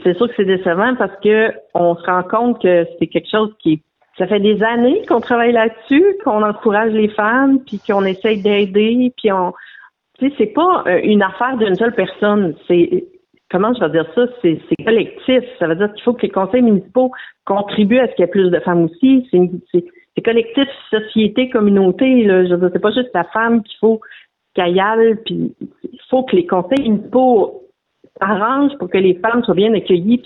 C'est sûr que c'est décevant parce que on se rend compte que c'est quelque chose ça fait des années qu'on travaille là-dessus, qu'on encourage les femmes, puis qu'on essaye d'aider, puis tu sais, c'est pas une affaire d'une seule personne. Comment je vais dire ça? C'est collectif. Ça veut dire qu'il faut que les conseils municipaux contribuent à ce qu'il y ait plus de femmes aussi. C'est collectif, société, communauté. Là. Je veux dire, c'est pas juste la femme qu'il faut qu'elle y aille, puis il faut que les conseils municipaux s'arrangent pour que les femmes soient bien accueillies.